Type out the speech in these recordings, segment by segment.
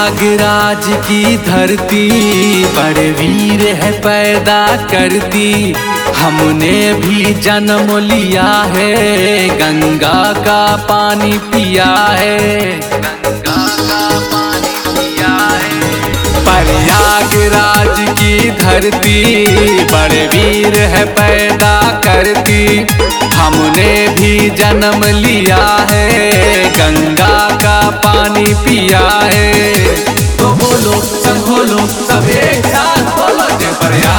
प्रयागराज की धरती बड़े वीर है पैदा करती। हमने भी जन्म लिया है, गंगा का पानी पिया है, गंगा का पानी पिया है। प्रयागराज की धरती बड़े वीर है पैदा करती। हमने भी जन्म लिया है, गंगा का पानी पिया है। तो बोलो संग बोलो सब एक साथ बोलो, जय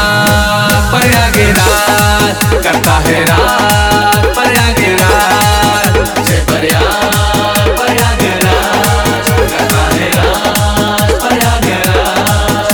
प्रयागराज करता है राज प्रयागराज, जय प्रयागराज करता है राज प्रयागराज।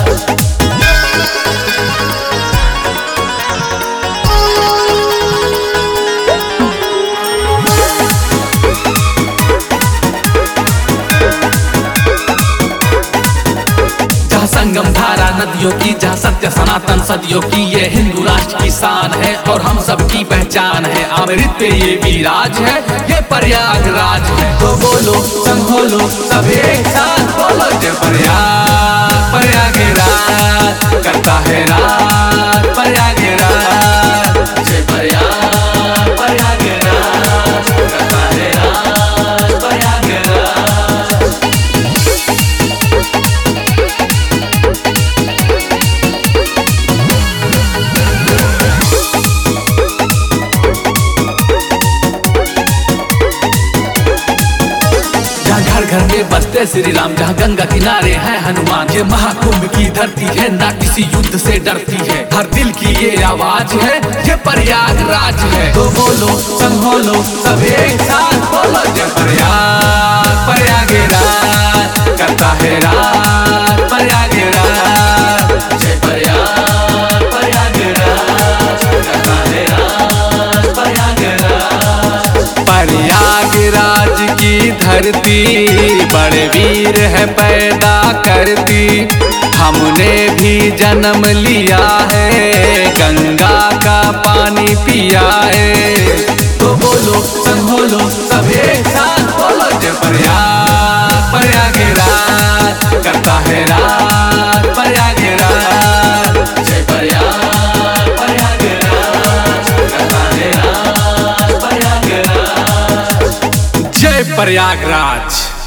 संगम धारा नदियों की, जहाँ सत्य सनातन सदियों की, ये हिंदू राष्ट्र की शान है और हम सबकी पहचान है। अमृत पे ये विराज है, ये प्रयागराज है। तो बोलो संग बोलो सब एक साथ बोलो, जय प्रयागराज करता है राज प्रयागराज, जय प्रयागराज करता है राज प्रयागराज। घर घर में बसते श्री राम, जहाँ गंगा किनारे है हनुमान। ये महाकुंभ की धरती है, ना किसी युद्ध से डरती है। हर दिल की ये आवाज है, ये प्रयागराज है। तो बोलो संग बोलो सब एक साथ बोलो, जय प्रयागराज करता है राज प्रयागराज, जय प्रयागराज करता है राज प्रयागराज। प्रयागराज की धरती बड़े वीर है पैदा करती। हमने भी जन्म लिया है, गंगा का पानी पिया है। तो बोलो संग बोलो सब एक साथ बोलो, जय प्रयागराज करता है राज प्रयागराज, जय प्रयागराज करता है राज प्रयागराज, जय प्रयागराज।